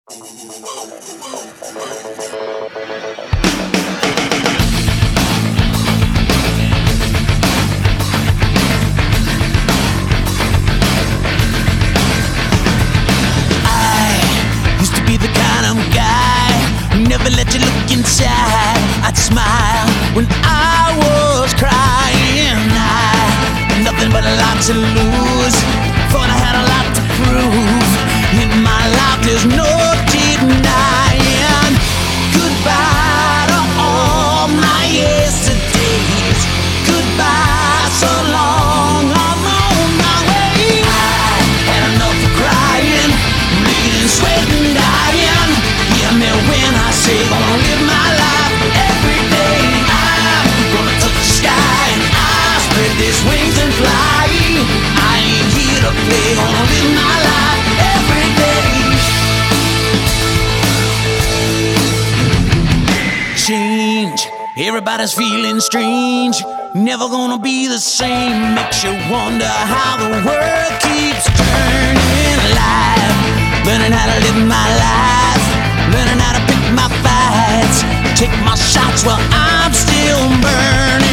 Used to be the kind of guy who never let you look inside. I'd smile when I was crying. I had nothing but a lot to lose. Thought I had a lot to prove. In my life there's no denying. Goodbye to all my yesterdays. Goodbye, so long, I'm on my way. I had enough of crying, bleeding, sweating, dying. Hear me when I say gonna live my life every day. I'm gonna touch the sky and I spread these wings and fly. I ain't here to play, gonna live my life every day. Change, everybody's feeling strange. Never gonna be the same. Makes you wonder how the world keeps turning. Life, learning how to live my life, learning how to pick my fights, take my shots while I'm still burning.